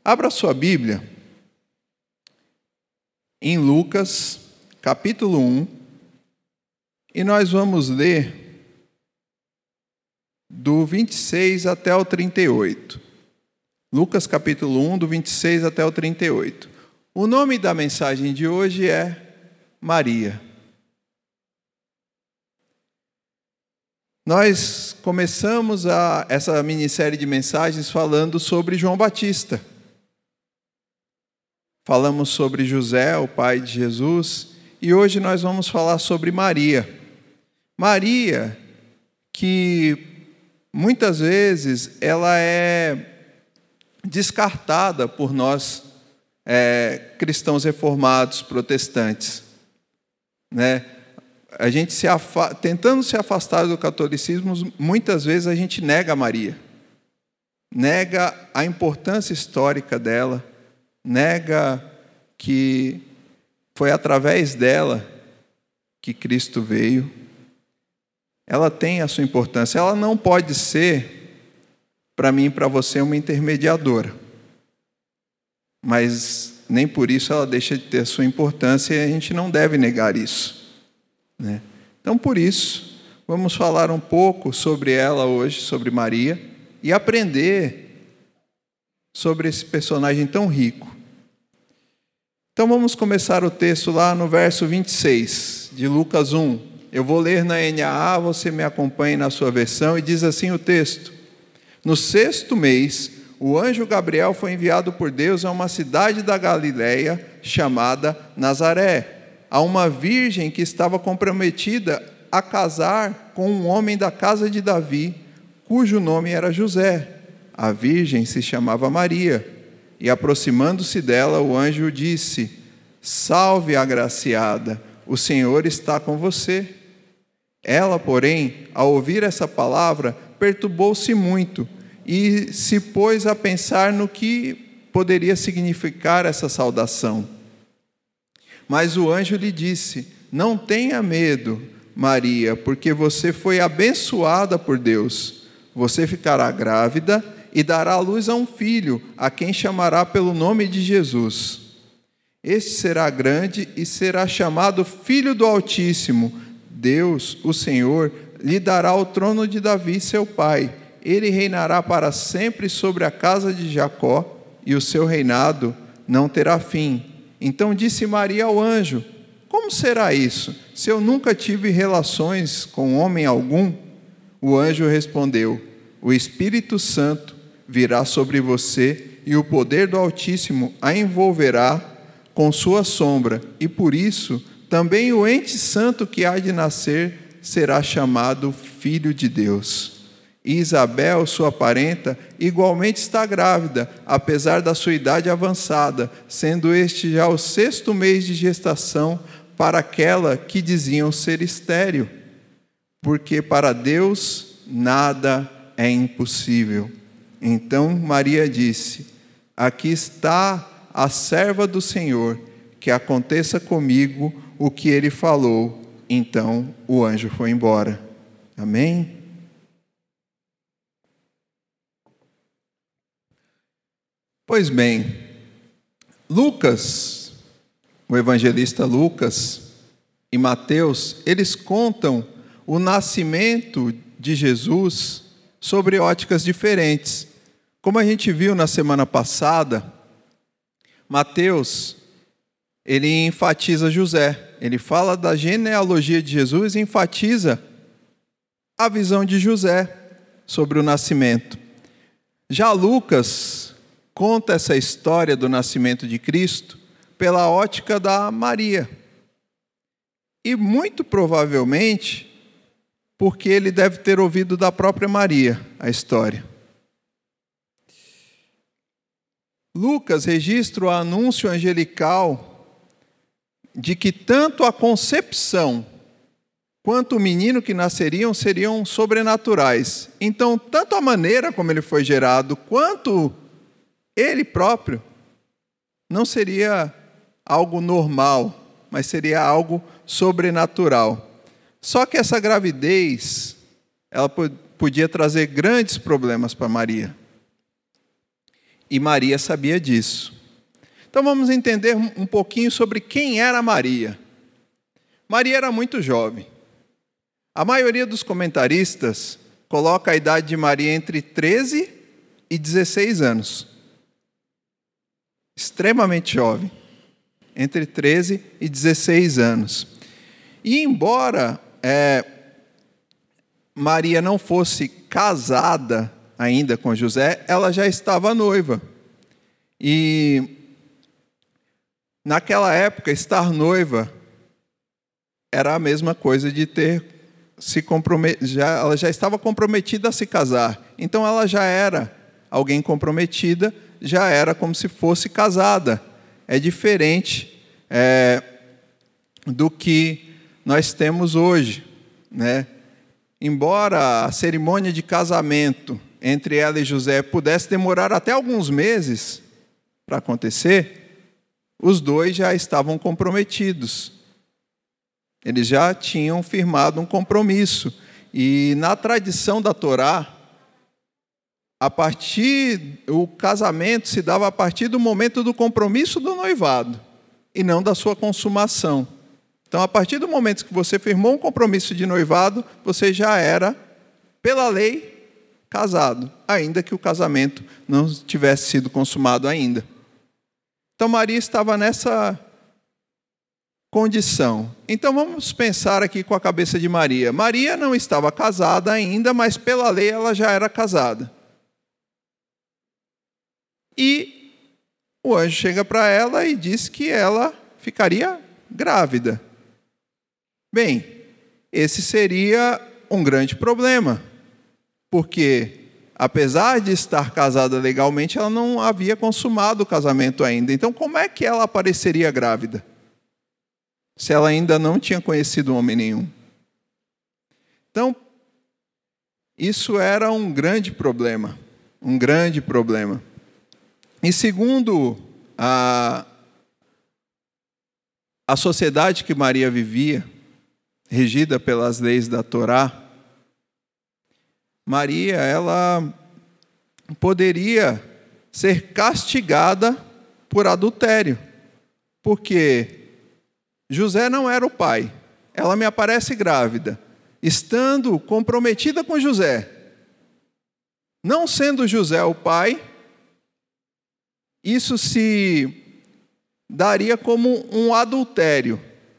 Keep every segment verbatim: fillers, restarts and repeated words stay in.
Abra sua Bíblia em Lucas, capítulo um, e nós vamos ler do vinte e seis até o trinta e oito. Lucas, capítulo um, do vinte e seis até o trinta e oito. O nome da mensagem de hoje é Maria. Nós começamos a, essa minissérie de mensagens falando sobre João Batista. Falamos sobre José, o pai de Jesus, e hoje nós vamos falar sobre Maria. Maria, que muitas vezes ela é descartada por nós, é, cristãos reformados, protestantes, né? A gente se afa... tentando se afastar do catolicismo, muitas vezes a gente nega Maria, nega a importância histórica dela, nega que foi através dela que Cristo veio. Ela tem a sua importância. Ela não pode ser, para mim e para você, uma intermediadora, mas nem por isso ela deixa de ter a sua importância, e a gente não deve negar isso. Então, por isso, vamos falar um pouco sobre ela hoje, sobre Maria, e aprender sobre esse personagem tão rico. Então, vamos começar o texto lá no verso vinte e seis, de Lucas um. Eu vou ler na N A A, você me acompanhe na sua versão, e diz assim o texto: No sexto mês, o anjo Gabriel foi enviado por Deus a uma cidade da Galileia chamada Nazaré, a uma virgem que estava comprometida a casar com um homem da casa de Davi, cujo nome era José. A virgem se chamava Maria, e aproximando-se dela, o anjo disse: Salve, agraciada, o Senhor está com você. Ela, porém, ao ouvir essa palavra, perturbou-se muito e se pôs a pensar no que poderia significar essa saudação. Mas o anjo lhe disse: Não tenha medo, Maria, porque você foi abençoada por Deus. Você ficará grávida e dará à luz a um filho, a quem chamará pelo nome de Jesus. Este será grande e será chamado Filho do Altíssimo. Deus, o Senhor, lhe dará o trono de Davi, seu pai. Ele reinará para sempre sobre a casa de Jacó, e o seu reinado não terá fim. Então disse Maria ao anjo: Como será isso, se eu nunca tive relações com homem algum? O anjo respondeu: O Espírito Santo virá sobre você, e o poder do Altíssimo a envolverá com sua sombra, e por isso também o ente santo que há de nascer será chamado Filho de Deus. E Isabel, sua parenta, igualmente está grávida, apesar da sua idade avançada, sendo este já o sexto mês de gestação para aquela que diziam ser estéril, porque para Deus nada é impossível. Então Maria disse: Aqui está a serva do Senhor, que aconteça comigo o que ele falou. Então o anjo foi embora. Amém? Pois bem, Lucas, o evangelista Lucas e Mateus, eles contam o nascimento de Jesus sobre óticas diferentes. Como a gente viu na semana passada, Mateus, ele enfatiza José. Ele fala da genealogia de Jesus e enfatiza a visão de José sobre o nascimento. Já Lucas conta essa história do nascimento de Cristo pela ótica da Maria. E muito provavelmente porque ele deve ter ouvido da própria Maria a história. Lucas registra o anúncio angelical de que tanto a concepção quanto o menino que nasceriam seriam sobrenaturais. Então, tanto a maneira como ele foi gerado, quanto ele próprio, não seria algo normal, mas seria algo sobrenatural. Só que essa gravidez, ela podia trazer grandes problemas para Maria. E Maria sabia disso. Então vamos entender um pouquinho sobre quem era Maria. Maria era muito jovem. A maioria dos comentaristas coloca a idade de Maria entre treze e dezesseis anos. Extremamente jovem. Entre treze e dezesseis anos. E embora é, Maria não fosse casada ainda com José, ela já estava noiva. E naquela época, estar noiva era a mesma coisa de ter se comprometido. Já, ela já estava comprometida a se casar. Então ela já era alguém comprometida, já era como se fosse casada. É diferente é, do que nós temos hoje, né? Embora a cerimônia de casamento entre ela e José pudesse demorar até alguns meses para acontecer, os dois já estavam comprometidos. Eles já tinham firmado um compromisso. E na tradição da Torá, a partir, o casamento se dava a partir do momento do compromisso do noivado, e não da sua consumação. Então, a partir do momento que você firmou um compromisso de noivado, você já era, pela lei, casado, ainda que o casamento não tivesse sido consumado ainda. Então, Maria estava nessa condição. Então, vamos pensar aqui com a cabeça de Maria. Maria não estava casada ainda, mas pela lei ela já era casada. E o anjo chega para ela e diz que ela ficaria grávida. Bem, esse seria um grande problema, porque, apesar de estar casada legalmente, ela não havia consumado o casamento ainda. Então, como é que ela apareceria grávida, se ela ainda não tinha conhecido homem nenhum? Então, isso era um grande problema, um grande problema. E segundo a, a sociedade que Maria vivia, regida pelas leis da Torá, Maria, ela poderia ser castigada por adultério, porque José não era o pai. Ela me aparece grávida, estando comprometida com José. Não sendo José o pai, isso se daria como um adultério.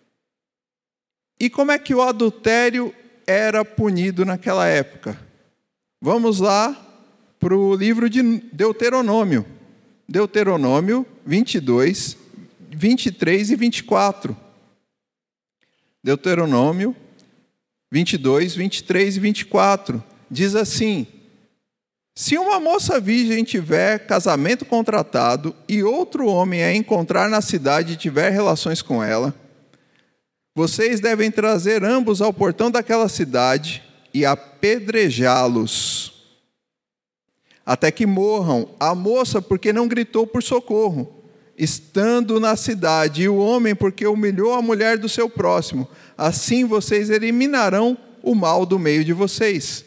E como é que o adultério era punido naquela época? Vamos lá para o livro de Deuteronômio. Deuteronômio vinte e dois, vinte e três e vinte e quatro. Deuteronômio vinte e dois, vinte e três e vinte e quatro. Diz assim: se uma moça virgem tiver casamento contratado e outro homem a encontrar na cidade e tiver relações com ela, vocês devem trazer ambos ao portão daquela cidade e apedrejá-los, até que morram, a moça porque não gritou por socorro, estando na cidade, e o homem porque humilhou a mulher do seu próximo. Assim vocês eliminarão o mal do meio de vocês.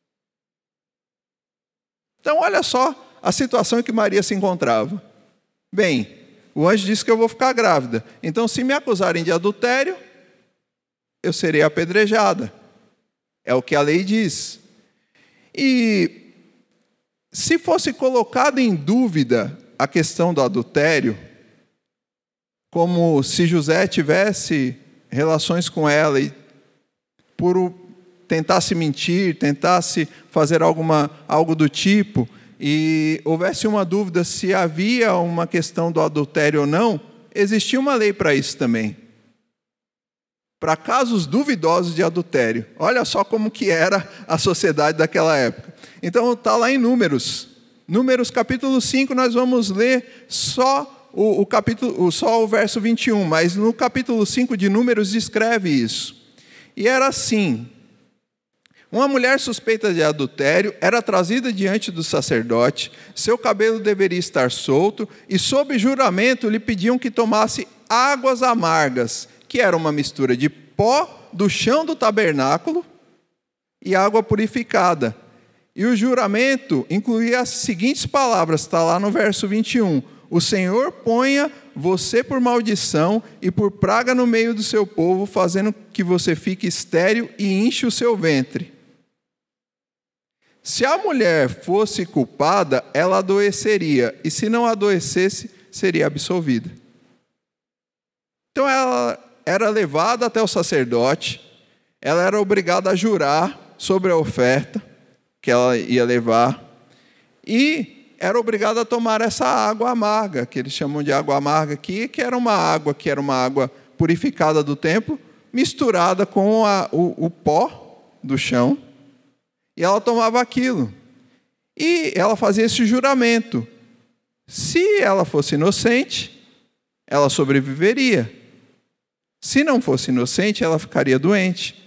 Então, olha só a situação em que Maria se encontrava. Bem, o anjo disse que eu vou ficar grávida. Então, se me acusarem de adultério, eu serei apedrejada. É o que a lei diz. E se fosse colocado em dúvida a questão do adultério, como se José tivesse relações com ela e por tentasse mentir, tentasse fazer alguma, algo do tipo, e houvesse uma dúvida se havia uma questão do adultério ou não, existia uma lei para isso também. Para casos duvidosos de adultério. Olha só como que era a sociedade daquela época. Então está lá em Números. Números capítulo cinco, nós vamos ler só o, o, capítulo, só o verso vinte e um, mas no capítulo cinco de Números descreve isso. E era assim: uma mulher suspeita de adultério era trazida diante do sacerdote, seu cabelo deveria estar solto, e sob juramento lhe pediam que tomasse águas amargas, que era uma mistura de pó do chão do tabernáculo e água purificada. E o juramento incluía as seguintes palavras, está lá no verso vinte e um. O Senhor ponha você por maldição e por praga no meio do seu povo, fazendo que você fique estéril e enche o seu ventre. Se a mulher fosse culpada, ela adoeceria, e se não adoecesse, seria absolvida. Então ela era levada até o sacerdote, ela era obrigada a jurar sobre a oferta que ela ia levar, e era obrigada a tomar essa água amarga, que eles chamam de água amarga aqui, que era uma água, que era uma água purificada do templo, misturada com a, o, o pó do chão, e ela tomava aquilo. E ela fazia esse juramento. Se ela fosse inocente, ela sobreviveria. Se não fosse inocente, ela ficaria doente.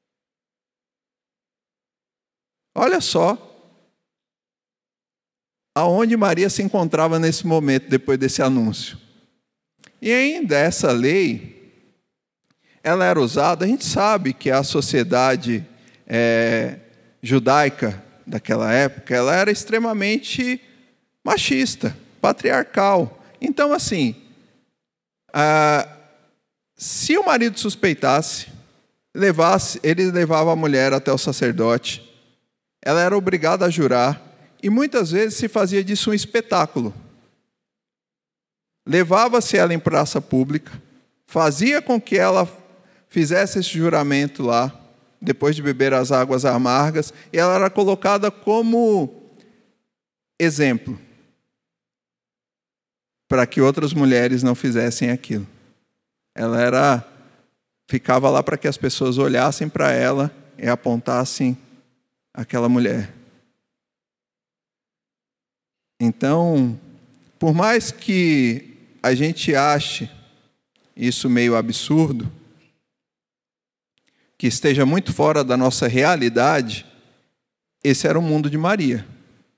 Olha só aonde Maria se encontrava nesse momento, depois desse anúncio. E ainda essa lei, ela era usada, a gente sabe que a sociedade é, judaica daquela época, ela era extremamente machista, patriarcal. Então, assim, ah, se o marido suspeitasse, levasse, ele levava a mulher até o sacerdote, ela era obrigada a jurar, e muitas vezes se fazia disso um espetáculo. Levava-se ela em praça pública, fazia com que ela fizesse esse juramento lá, depois de beber as águas amargas, e ela era colocada como exemplo, para que outras mulheres não fizessem aquilo. Ela era, ficava lá para que as pessoas olhassem para ela e apontassem aquela mulher. Então, por mais que a gente ache isso meio absurdo, que esteja muito fora da nossa realidade, esse era o mundo de Maria.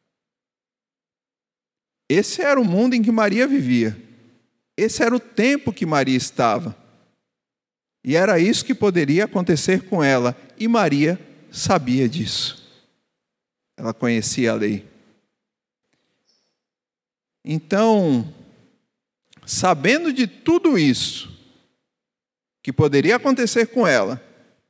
Esse era o mundo em que Maria vivia. Esse era o tempo que Maria estava. E era isso que poderia acontecer com ela. E Maria sabia disso. Ela conhecia a lei. Então, sabendo de tudo isso que poderia acontecer com ela,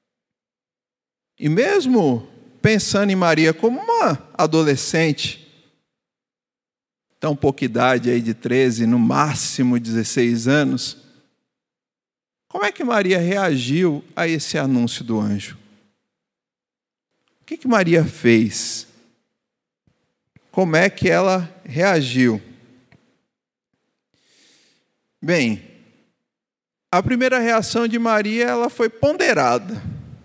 e mesmo pensando em Maria como uma adolescente, tão pouca idade, aí de treze, no máximo dezesseis anos, como é que Maria reagiu a esse anúncio do anjo? O que que Maria fez? Como é que ela reagiu? Bem, a primeira reação de Maria, ela foi ponderada.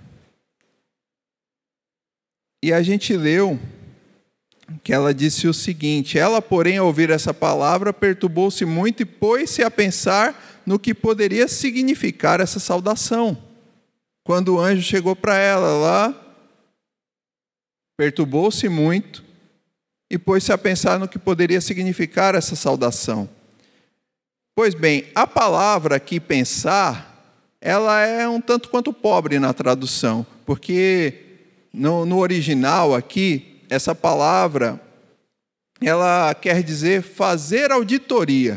E a gente leu que ela disse o seguinte: ela, porém, ao ouvir essa palavra, perturbou-se muito e pôs-se a pensar no que poderia significar essa saudação. Quando o anjo chegou para ela, ela perturbou-se muito e pôs-se a pensar no que poderia significar essa saudação. Pois bem, a palavra aqui, pensar, ela é um tanto quanto pobre na tradução, porque no, no original aqui, essa palavra, ela quer dizer fazer auditoria.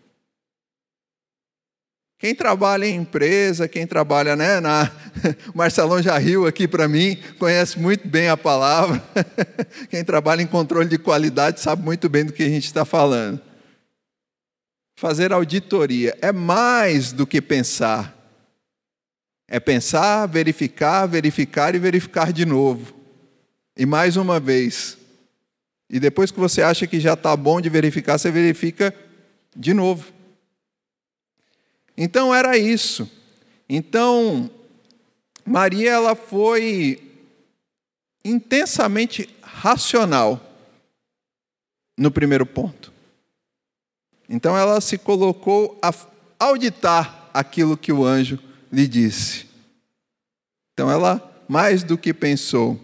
Quem trabalha em empresa, quem trabalha, né, na... o Marcelão já riu aqui para mim, conhece muito bem a palavra. Quem trabalha em controle de qualidade sabe muito bem do que a gente está falando. Fazer auditoria é mais do que pensar. É pensar, verificar, verificar e verificar de novo. E mais uma vez. E depois que você acha que já está bom de verificar, você verifica de novo. Então era isso. Então, Maria, ela foi intensamente racional no primeiro ponto. Então ela se colocou a auditar aquilo que o anjo lhe disse. Então ela mais do que pensou.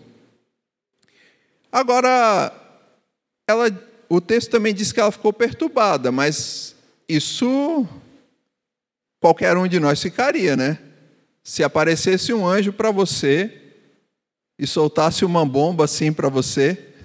Agora, ela, o texto também diz que ela ficou perturbada, mas isso qualquer um de nós ficaria, né? Se aparecesse um anjo para você e soltasse uma bomba assim para você,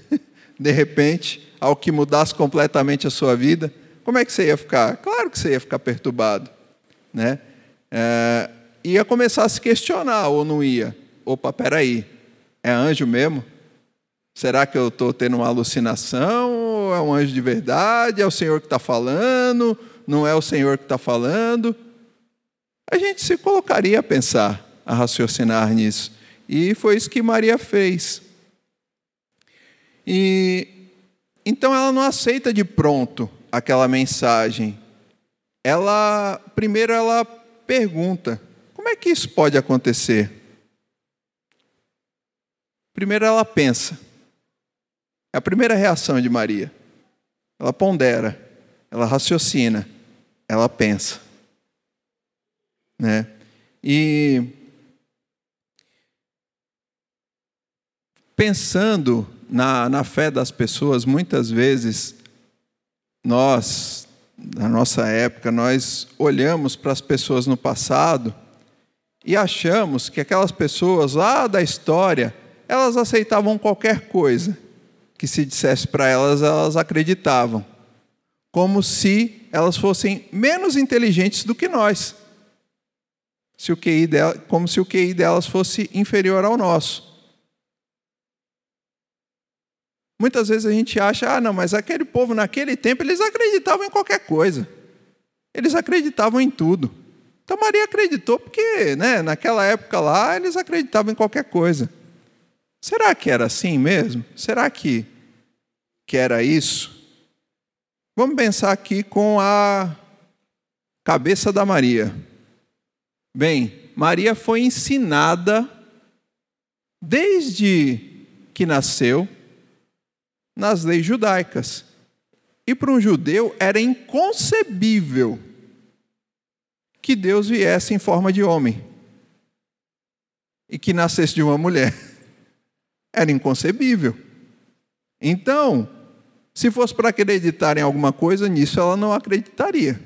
de repente, algo que mudasse completamente a sua vida, como é que você ia ficar? Claro que você ia ficar perturbado, né? É, ia começar a se questionar, ou não ia? Opa, peraí, é anjo mesmo? Será que eu estou tendo uma alucinação? Ou é um anjo de verdade? É o Senhor que está falando? Não é o Senhor que está falando? A gente se colocaria a pensar, a raciocinar nisso. E foi isso que Maria fez. E então ela não aceita de pronto aquela mensagem. Ela, primeiro ela pergunta, como é que isso pode acontecer? Primeiro ela pensa. É a primeira reação de Maria. Ela pondera, ela raciocina, ela pensa. Né? E pensando na, na fé das pessoas, muitas vezes nós, na nossa época, nós olhamos para as pessoas no passado e achamos que aquelas pessoas lá da história, elas aceitavam qualquer coisa que se dissesse para elas, elas acreditavam, como se elas fossem menos inteligentes do que nós, se o Q I dela, como se o Q I delas fosse inferior ao nosso. Muitas vezes a gente acha, ah, não, mas aquele povo naquele tempo, eles acreditavam em qualquer coisa. Eles acreditavam em tudo. Então Maria acreditou porque, né, naquela época lá, eles acreditavam em qualquer coisa. Será que era assim mesmo? Será que, que era isso? Vamos pensar aqui com a cabeça da Maria. Bem, Maria foi ensinada desde que nasceu nas leis judaicas. E para um judeu era inconcebível que Deus viesse em forma de homem e que nascesse de uma mulher. Era inconcebível. Então, se fosse para acreditar em alguma coisa, nisso ela não acreditaria.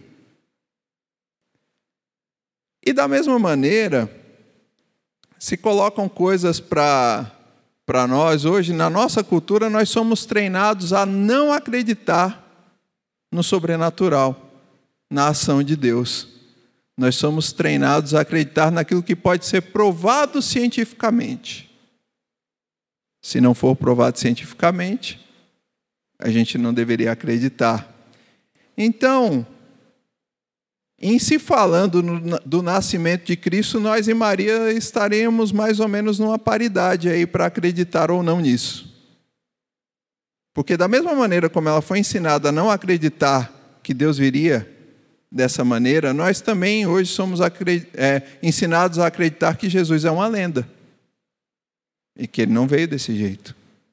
E da mesma maneira, se colocam coisas para para nós hoje, na nossa cultura, nós somos treinados a não acreditar no sobrenatural, na ação de Deus. Nós somos treinados a acreditar naquilo que pode ser provado cientificamente. Se não for provado cientificamente, a gente não deveria acreditar. Então, em se falando no, do nascimento de Cristo, nós e Maria estaremos mais ou menos numa paridade aí para acreditar ou não nisso. Porque da mesma maneira como ela foi ensinada a não acreditar que Deus viria dessa maneira, nós também hoje somos é, ensinados a acreditar que Jesus é uma lenda. E que ele não veio desse jeito.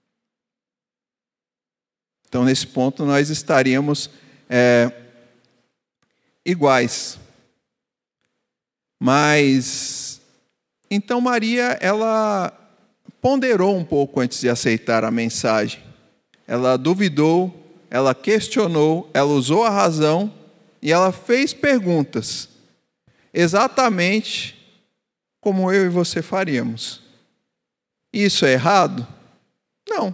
Então, nesse ponto, nós estaríamos é, iguais. Mas, então Maria, ela ponderou um pouco antes de aceitar a mensagem. Ela duvidou, ela questionou, ela usou a razão e ela fez perguntas. Exatamente como eu e você faríamos. Isso é errado? Não.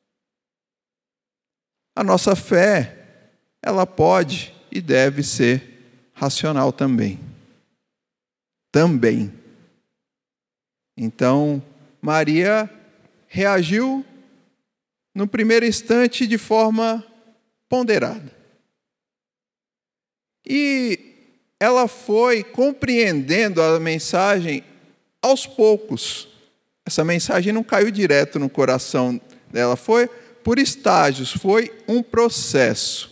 A nossa fé, ela pode e deve ser racional também. Também. Então, Maria reagiu no primeiro instante de forma ponderada. E ela foi compreendendo a mensagem aos poucos. Essa mensagem não caiu direto no coração dela, foi por estágios, foi um processo.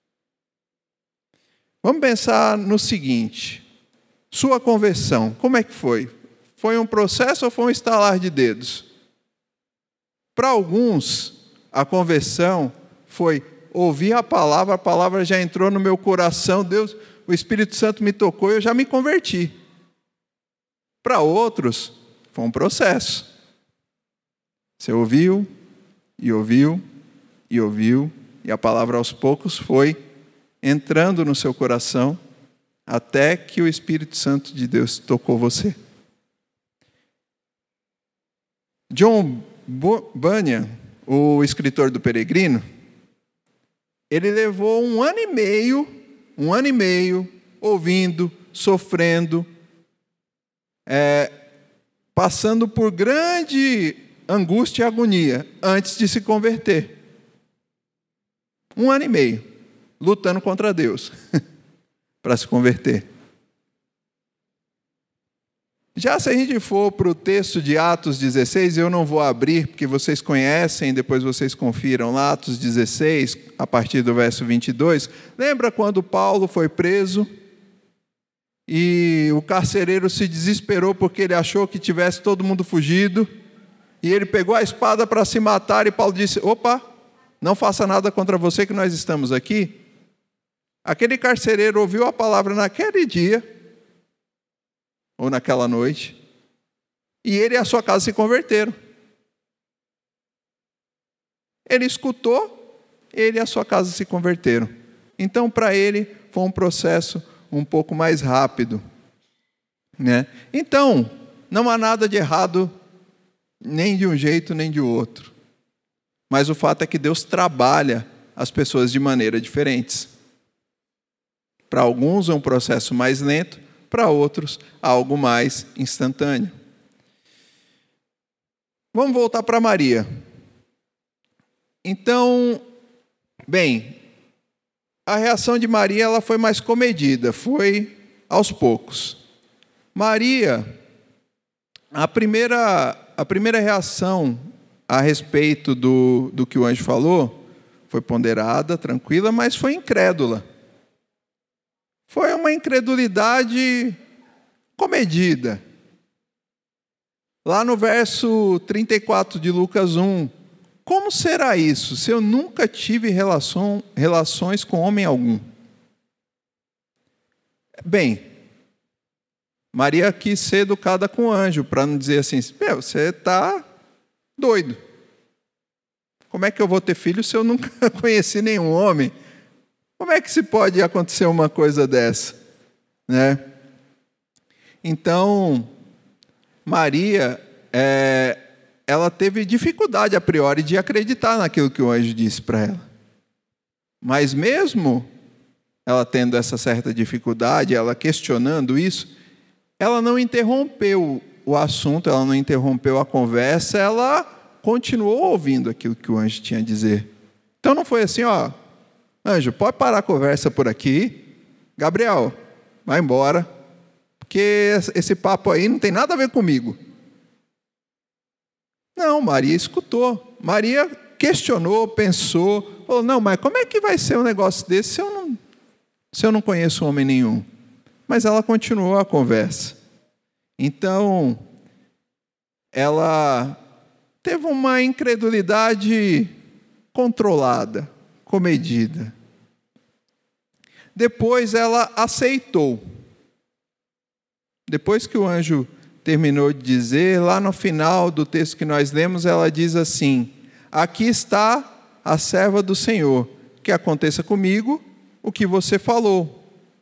Vamos pensar no seguinte, sua conversão, como é que foi? Foi um processo ou foi um estalar de dedos? Para alguns, a conversão foi ouvir a palavra, a palavra já entrou no meu coração, Deus, o Espírito Santo me tocou e eu já me converti. Para outros, foi um processo. Você ouviu, e ouviu, e ouviu, e a palavra aos poucos foi entrando no seu coração, até que o Espírito Santo de Deus tocou você. John Bunyan, o escritor do Peregrino, ele levou um ano e meio, um ano e meio, ouvindo, sofrendo, é, passando por grande angústia e agonia, antes de se converter. Um ano e meio, lutando contra Deus, para se converter. Já se a gente for para o texto de Atos dezesseis, eu não vou abrir, porque vocês conhecem, depois vocês confiram lá, Atos dezesseis, a partir do verso vinte e dois. Lembra quando Paulo foi preso e o carcereiro se desesperou porque ele achou que tivesse todo mundo fugido, e ele pegou a espada para se matar, e Paulo disse: opa, não faça nada contra você, que nós estamos aqui. Aquele carcereiro ouviu a palavra naquele dia, ou naquela noite, e ele e a sua casa se converteram. Ele escutou, ele e a sua casa se converteram. Então, para ele, foi um processo um pouco mais rápido, né? Então, não há nada de errado, nem de um jeito, nem de outro. Mas o fato é que Deus trabalha as pessoas de maneira diferentes. Para alguns é um processo mais lento, para outros, algo mais instantâneo. Vamos voltar para Maria. Então, bem, a reação de Maria ela foi mais comedida, foi aos poucos. Maria, a primeira, a primeira reação a respeito do, do que o anjo falou foi ponderada, tranquila, mas foi incrédula. Foi uma incredulidade comedida. Lá no verso trinta e quatro de Lucas um, como será isso, se eu nunca tive relação, relações com homem algum? Bem, Maria quis ser educada com o anjo, para não dizer assim, meu, você está doido. Como é que eu vou ter filho se eu nunca conheci nenhum homem? Como é que se pode acontecer uma coisa dessa, né? Então, Maria, é, ela teve dificuldade a priori de acreditar naquilo que o anjo disse para ela. Mas mesmo ela tendo essa certa dificuldade, ela questionando isso, ela não interrompeu o assunto, ela não interrompeu a conversa, ela continuou ouvindo aquilo que o anjo tinha a dizer. Então não foi assim, ó, anjo, pode parar a conversa por aqui. Gabriel, vai embora, porque esse papo aí não tem nada a ver comigo. Não, Maria escutou. Maria questionou, pensou, falou, não, mas como é que vai ser um negócio desse se eu não, se eu não conheço homem nenhum? Mas ela continuou a conversa. Então, ela teve uma incredulidade controlada, comedida. Depois ela aceitou. Depois que o anjo terminou de dizer, lá no final do texto que nós lemos, ela diz assim, aqui está a serva do Senhor, que aconteça comigo o que você falou.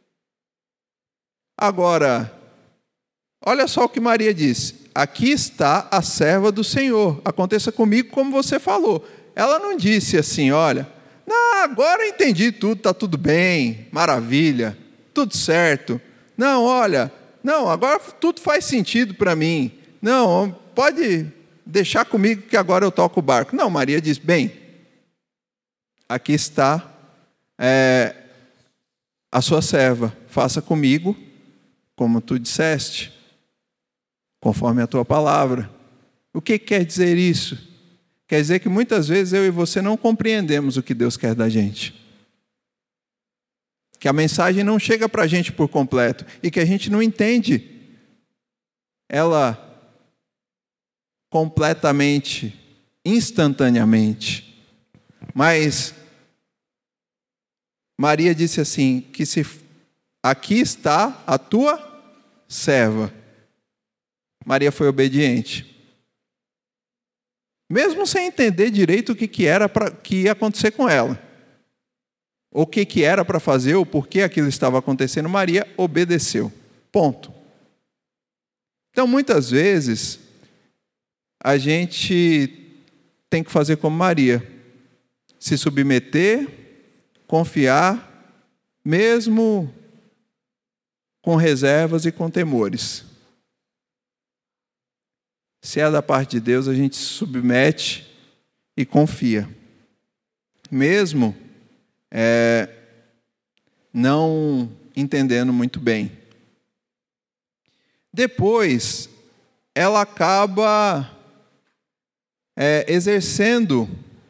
Agora, olha só o que Maria disse, aqui está a serva do Senhor, aconteça comigo como você falou. Ela não disse assim, olha, não, agora eu entendi tudo, está tudo bem, maravilha, tudo certo. Não, olha, não, agora tudo faz sentido para mim. Não, pode deixar comigo que agora eu toco o barco. Não, Maria diz, bem, aqui está é, a sua serva, faça comigo como tu disseste, conforme a tua palavra. O que quer dizer isso? Quer dizer que muitas vezes eu e você não compreendemos o que Deus quer da gente. Que a mensagem não chega para a gente por completo e que a gente não entende ela completamente, instantaneamente. Mas Maria disse assim, que se aqui está a tua serva. Maria foi obediente. Mesmo sem entender direito o que, que era pra, que ia acontecer com ela. O que, que era para fazer, ou por que aquilo estava acontecendo, Maria obedeceu. Ponto. Então, muitas vezes, a gente tem que fazer como Maria: se submeter, confiar, mesmo com reservas e com temores. Se é da parte de Deus, a gente se submete e confia, mesmo é, não entendendo muito bem. Depois, ela acaba é, exercendo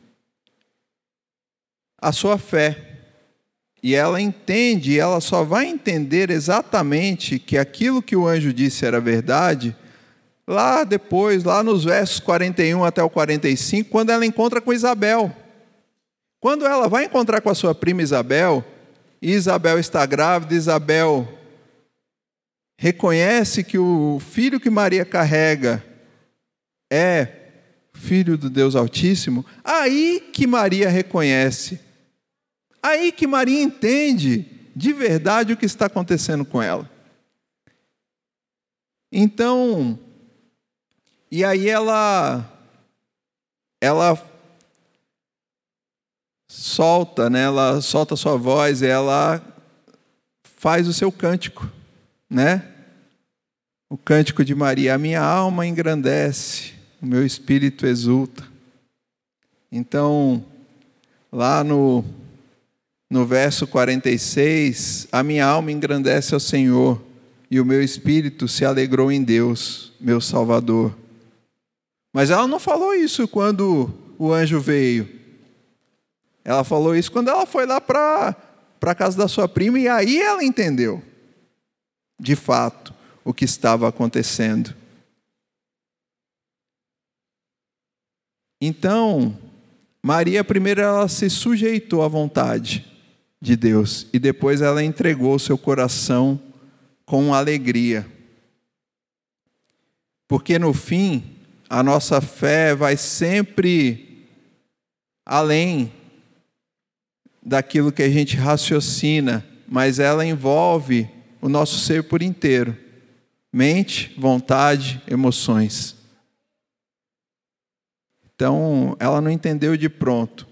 a sua fé. E ela entende, e ela só vai entender exatamente que aquilo que o anjo disse era verdade lá depois, lá nos versos quarenta e um até o quarenta e cinco, quando ela encontra com Isabel. Quando ela vai encontrar com a sua prima Isabel, e Isabel está grávida, Isabel reconhece que o filho que Maria carrega é filho do Deus Altíssimo, aí que Maria reconhece, aí que Maria entende de verdade o que está acontecendo com ela. Então, e aí ela, ela solta, né? Ela solta a sua voz e ela faz o seu cântico, né? O cântico de Maria: a minha alma engrandece, o meu espírito exulta. Então, lá no, no verso quarenta e seis, a minha alma engrandece ao Senhor, e o meu espírito se alegrou em Deus, meu Salvador. Mas ela não falou isso quando o anjo veio. Ela falou isso quando ela foi lá para a casa da sua prima, e aí ela entendeu, de fato, o que estava acontecendo. Então, Maria primeiro ela se sujeitou à vontade de Deus, e depois ela entregou o seu coração com alegria. Porque no fim, a nossa fé vai sempre além daquilo que a gente raciocina, mas ela envolve o nosso ser por inteiro: mente, vontade, emoções. Então, ela não entendeu de pronto,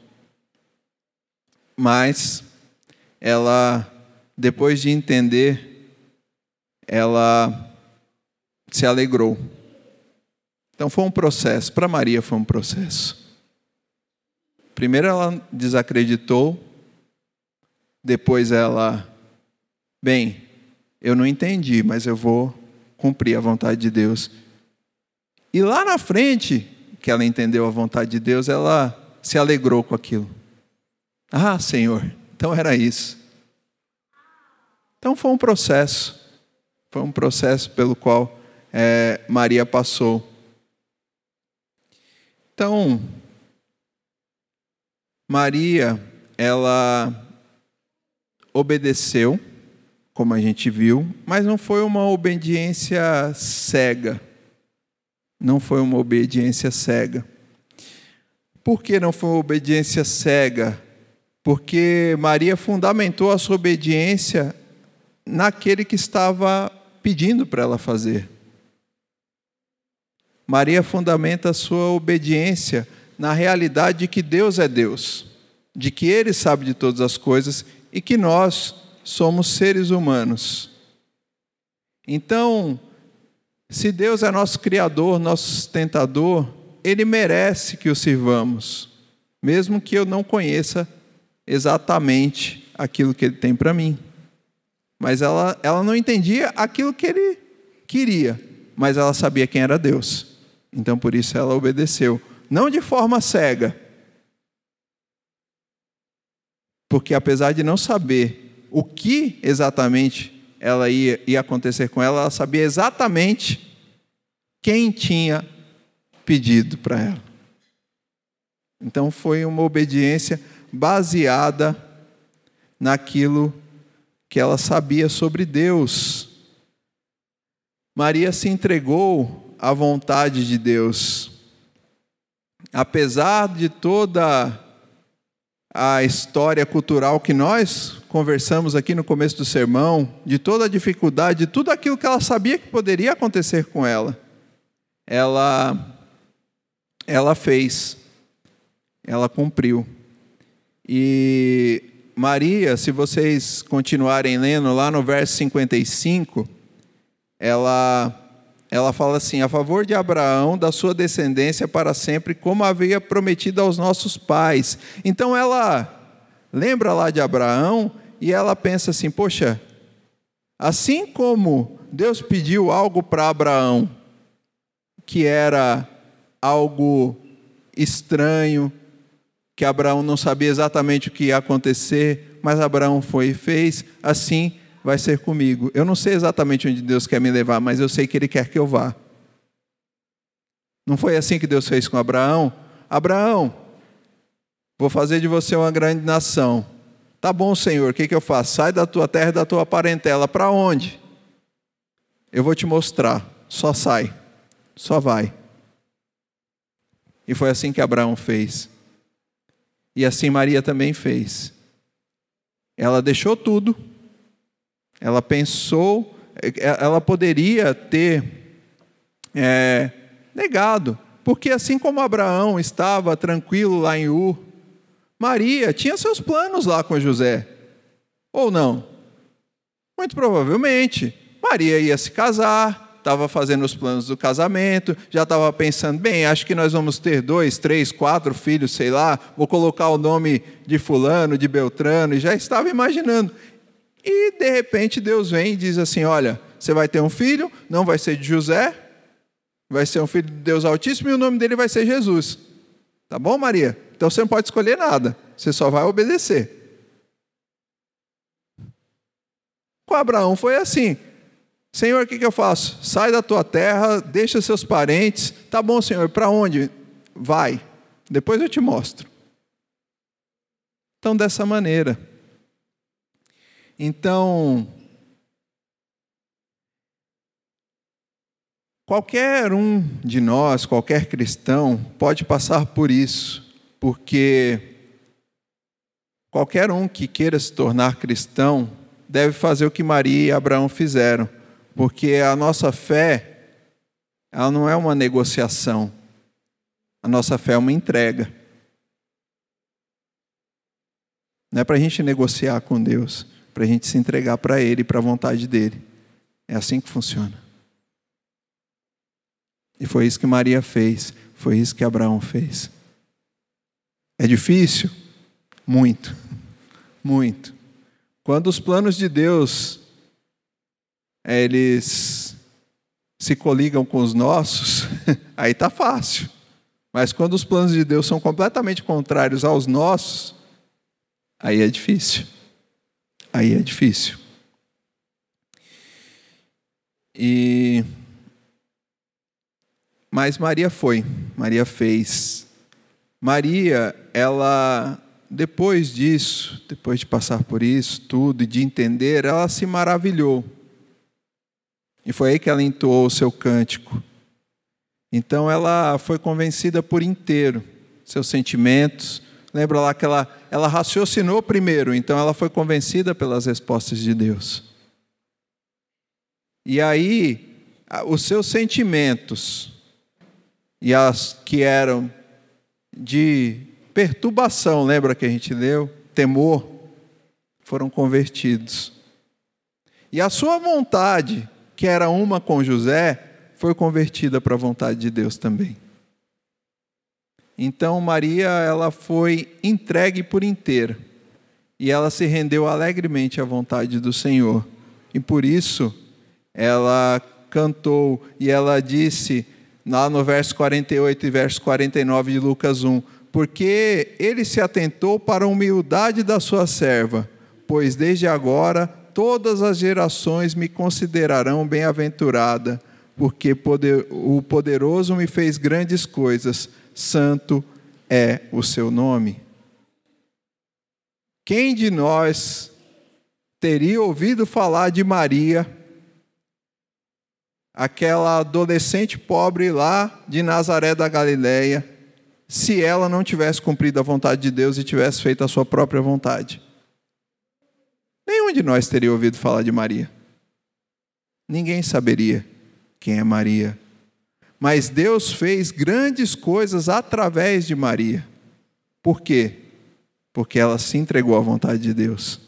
mas ela, depois de entender, ela se alegrou. Então foi um processo, para Maria foi um processo. Primeiro ela desacreditou, depois ela, bem, eu não entendi, mas eu vou cumprir a vontade de Deus. E lá na frente, que ela entendeu a vontade de Deus, ela se alegrou com aquilo. Ah, Senhor, então era isso. Então foi um processo, foi um processo pelo qual é, Maria passou. Então, Maria, ela obedeceu, como a gente viu, mas não foi uma obediência cega. Não foi uma obediência cega. Por que não foi uma obediência cega? Porque Maria fundamentou a sua obediência naquele que estava pedindo para ela fazer. Maria fundamenta a sua obediência na realidade de que Deus é Deus, de que Ele sabe de todas as coisas e que nós somos seres humanos. Então, se Deus é nosso Criador, nosso sustentador, Ele merece que o sirvamos, mesmo que eu não conheça exatamente aquilo que Ele tem para mim. Mas ela, ela não entendia aquilo que Ele queria, mas ela sabia quem era Deus. Então, por isso, ela obedeceu. Não de forma cega. Porque, apesar de não saber o que exatamente ela ia, ia acontecer com ela, ela sabia exatamente quem tinha pedido para ela. Então, foi uma obediência baseada naquilo que ela sabia sobre Deus. Maria se entregou à vontade de Deus. Apesar de toda a história cultural que nós conversamos aqui no começo do sermão, de toda a dificuldade, de tudo aquilo que ela sabia que poderia acontecer com ela, ela, ela fez. ela cumpriu. E Maria, se vocês continuarem lendo, lá no verso cinquenta e cinco, ela, ela fala assim: a favor de Abraão, da sua descendência para sempre, como havia prometido aos nossos pais. Então ela lembra lá de Abraão e ela pensa assim: poxa, assim como Deus pediu algo para Abraão, que era algo estranho, que Abraão não sabia exatamente o que ia acontecer, mas Abraão foi e fez, assim vai ser comigo. Eu não sei exatamente onde Deus quer me levar, mas eu sei que Ele quer que eu vá. Não foi assim que Deus fez com Abraão? Abraão, vou fazer de você uma grande nação. Tá bom, Senhor, o que, que eu faço? Sai da tua terra e da tua parentela. Para onde? Eu vou te mostrar. Só sai. Só vai. E foi assim que Abraão fez. E assim Maria também fez. Ela deixou tudo. Ela pensou, ela poderia ter é, negado. Porque assim como Abraão estava tranquilo lá em Ur, Maria tinha seus planos lá com José. Ou não? Muito provavelmente. Maria ia se casar, estava fazendo os planos do casamento, já estava pensando, bem, acho que nós vamos ter dois, três, quatro filhos, sei lá, vou colocar o nome de fulano, de Beltrano, e já estava imaginando. E, de repente, Deus vem e diz assim: olha, você vai ter um filho, não vai ser de José, vai ser um filho de Deus Altíssimo, e o nome dele vai ser Jesus. Tá bom, Maria? Então você não pode escolher nada, você só vai obedecer. Com Abraão foi assim: Senhor, o que, que eu faço? Sai da tua terra, deixa seus parentes. Tá bom, Senhor, para onde? Vai, depois eu te mostro. Então, dessa maneira. Então, qualquer um de nós, qualquer cristão, pode passar por isso, porque qualquer um que queira se tornar cristão deve fazer o que Maria e Abraão fizeram. Porque a nossa fé, ela não é uma negociação. A nossa fé é uma entrega. Não é para a gente negociar com Deus, é para a gente se entregar para Ele, para a vontade dEle. É assim que funciona. E foi isso que Maria fez, foi isso que Abraão fez. É difícil? Muito, muito. Quando os planos de Deus eles se coligam com os nossos, aí está fácil. Mas quando os planos de Deus são completamente contrários aos nossos, aí é difícil. Aí é difícil. E... Mas Maria foi, Maria fez. Maria, ela, depois disso, depois de passar por isso tudo e de entender, ela se maravilhou. E foi aí que ela entoou o seu cântico. Então ela foi convencida por inteiro, seus sentimentos. Lembra lá que ela, ela raciocinou primeiro, então ela foi convencida pelas respostas de Deus. E aí, os seus sentimentos, e as que eram de perturbação, lembra que a gente leu? Temor, foram convertidos. E a sua vontade, que era uma com José, foi convertida para a vontade de Deus também. Então Maria, ela foi entregue por inteira, e ela se rendeu alegremente à vontade do Senhor. E por isso, ela cantou, e ela disse, lá no verso quarenta e oito e verso quarenta e nove de Lucas um, porque ele se atentou para a humildade da sua serva, pois desde agora todas as gerações me considerarão bem-aventurada, porque poder, o poderoso me fez grandes coisas, santo é o seu nome. Quem de nós teria ouvido falar de Maria, aquela adolescente pobre lá de Nazaré da Galileia, se ela não tivesse cumprido a vontade de Deus e tivesse feito a sua própria vontade? Nenhum de nós teria ouvido falar de Maria. Ninguém saberia quem é Maria. Mas Deus fez grandes coisas através de Maria. Por quê? Porque ela se entregou à vontade de Deus.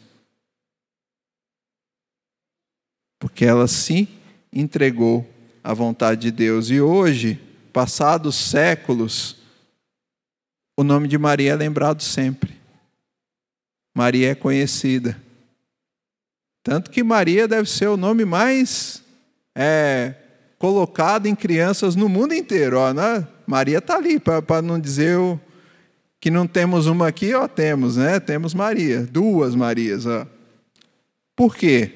Porque ela se entregou à vontade de Deus. E hoje, passados séculos, o nome de Maria é lembrado sempre. Maria é conhecida. Tanto que Maria deve ser o nome mais é, colocado em crianças no mundo inteiro. Ó, né? Maria está ali, para não dizer o, que não temos uma aqui, ó, temos, né? Temos Maria, duas Marias. Ó. Por quê?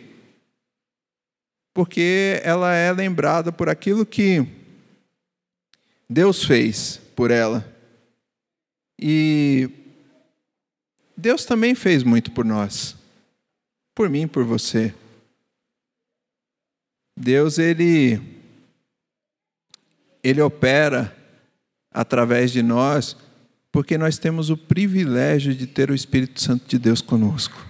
Porque ela é lembrada por aquilo que Deus fez por ela. E Deus também fez muito por nós. Por mim, por você. Deus, Ele, Ele opera através de nós, porque nós temos o privilégio de ter o Espírito Santo de Deus conosco.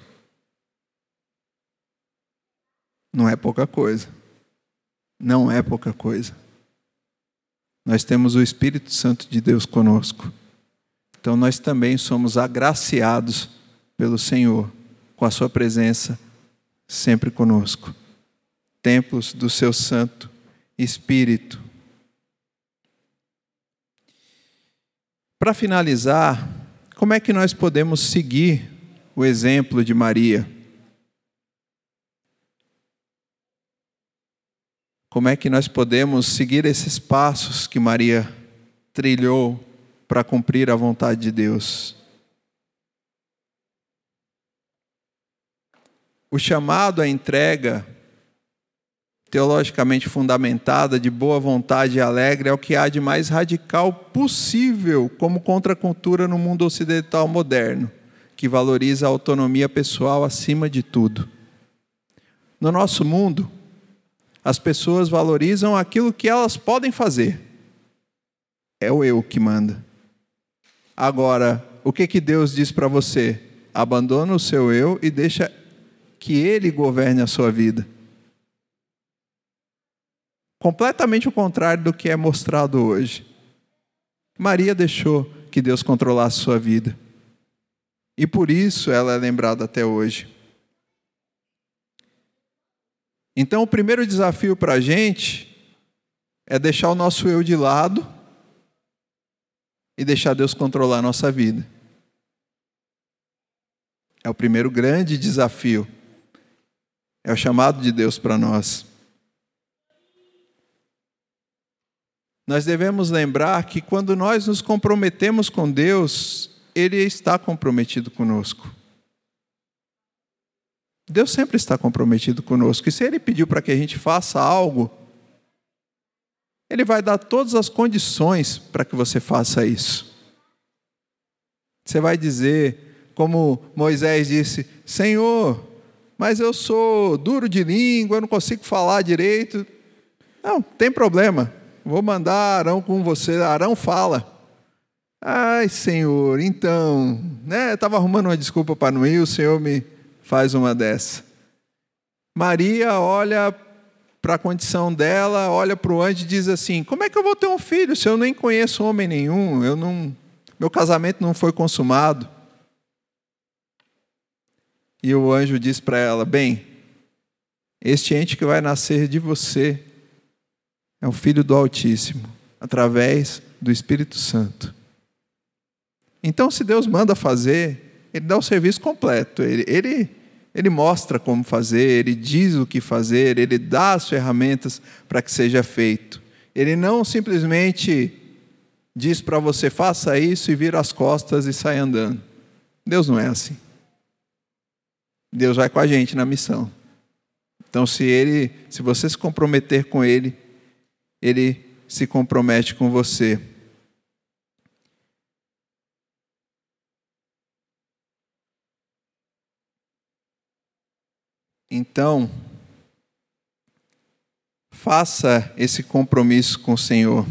Não é pouca coisa. Não é pouca coisa. Nós temos o Espírito Santo de Deus conosco. Então nós também somos agraciados pelo Senhor, com a sua presença sempre conosco. Templos do seu Santo Espírito. Para finalizar, como é que nós podemos seguir o exemplo de Maria? Como é que nós podemos seguir esses passos que Maria trilhou para cumprir a vontade de Deus? O chamado à entrega teologicamente fundamentada, de boa vontade e alegre, é o que há de mais radical possível como contracultura no mundo ocidental moderno, que valoriza a autonomia pessoal acima de tudo. No nosso mundo, as pessoas valorizam aquilo que elas podem fazer. É o eu que manda. Agora, o que que Deus diz para você? Abandona o seu eu e deixa que Ele governe a sua vida. Completamente o contrário do que é mostrado hoje. Maria deixou que Deus controlasse sua vida. E por isso ela é lembrada até hoje. Então o primeiro desafio para a gente é deixar o nosso eu de lado e deixar Deus controlar a nossa vida. É o primeiro grande desafio. É o chamado de Deus para nós. Nós devemos lembrar que quando nós nos comprometemos com Deus, Ele está comprometido conosco. Deus sempre está comprometido conosco. E se Ele pediu para que a gente faça algo, Ele vai dar todas as condições para que você faça isso. Você vai dizer, como Moisés disse, Senhor, mas eu sou duro de língua, eu não consigo falar direito. Não, tem problema. Vou mandar Arão com você. Arão fala. Ai, Senhor, então, né? Eu estava arrumando uma desculpa para não ir, o Senhor me faz uma dessa. Maria olha para a condição dela, olha para o anjo e diz assim, como é que eu vou ter um filho se eu nem conheço homem nenhum? Eu não, meu casamento não foi consumado. E o anjo diz para ela, bem, este ente que vai nascer de você é o Filho do Altíssimo, através do Espírito Santo. Então, se Deus manda fazer, Ele dá o serviço completo. Ele, ele, ele mostra como fazer, Ele diz o que fazer, Ele dá as ferramentas para que seja feito. Ele não simplesmente diz para você, faça isso e vira as costas e sai andando. Deus não é assim. Deus vai com a gente na missão. Então, se, ele, se você se comprometer com Ele, Ele se compromete com você. Então, faça esse compromisso com o Senhor.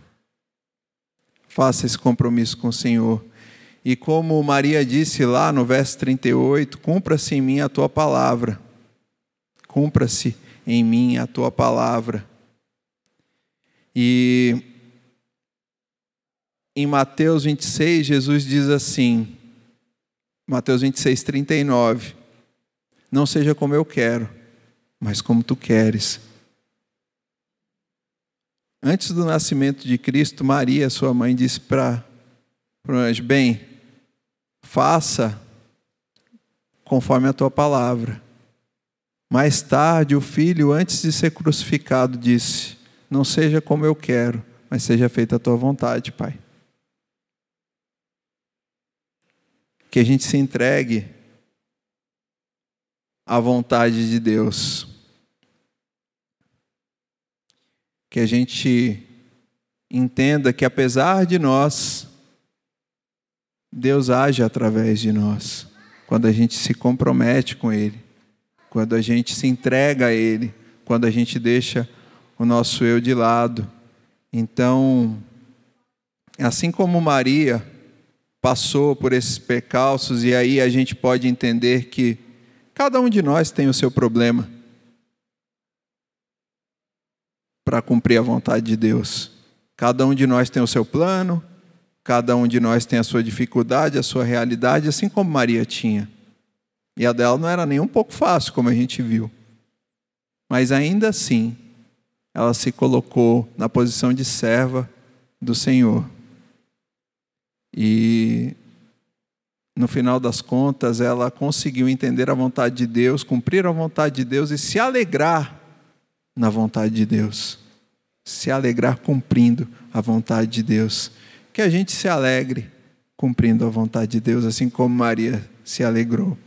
Faça esse compromisso com o Senhor. E como Maria disse lá no verso trinta e oito, cumpra-se em mim a tua palavra. Cumpra-se em mim a tua palavra. E em Mateus vinte e seis, Jesus diz assim, Mateus vinte e seis, trinta e nove, não seja como eu quero, mas como tu queres. Antes do nascimento de Cristo, Maria, sua mãe, disse para o anjo, bem, faça conforme a tua palavra. Mais tarde, o filho, antes de ser crucificado, disse, não seja como eu quero, mas seja feita a tua vontade, Pai. Que a gente se entregue à vontade de Deus. Que a gente entenda que apesar de nós, Deus age através de nós. Quando a gente se compromete com Ele, quando a gente se entrega a Ele, quando a gente deixa o nosso eu de lado. Então, assim como Maria passou por esses percalços, e aí a gente pode entender que cada um de nós tem o seu problema para cumprir a vontade de Deus. Cada um de nós tem o seu plano, cada um de nós tem a sua dificuldade, a sua realidade, assim como Maria tinha. E a dela não era nem um pouco fácil, como a gente viu. Mas ainda assim, ela se colocou na posição de serva do Senhor. E no final das contas, ela conseguiu entender a vontade de Deus, cumprir a vontade de Deus e se alegrar na vontade de Deus. Se alegrar cumprindo a vontade de Deus. Que a gente se alegre cumprindo a vontade de Deus, assim como Maria se alegrou.